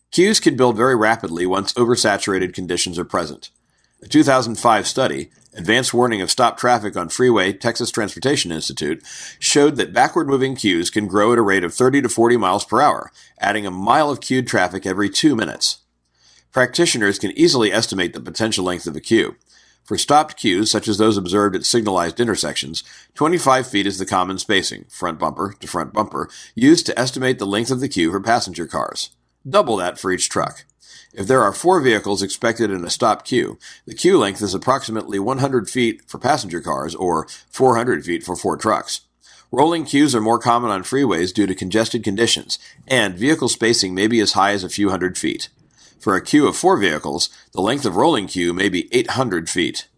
Queues can build very rapidly once oversaturated conditions are present. A 2005 study, Advanced Warning of Stop Traffic on Freeway, Texas Transportation Institute, showed that backward-moving queues can grow at a rate of 30 to 40 miles per hour, adding a mile of queued traffic every 2 minutes. Practitioners can easily estimate the potential length of a queue. For stopped queues, such as those observed at signalized intersections, 25 feet is the common spacing, front bumper to front bumper, used to estimate the length of the queue for passenger cars. Double that for each truck. If there are 4 vehicles expected in a stopped queue, the queue length is approximately 100 feet for passenger cars or 400 feet for 4 trucks. Rolling queues are more common on freeways due to congested conditions, and vehicle spacing may be as high as a few hundred feet. For a queue of 4 vehicles, the length of rolling queue may be 800 feet.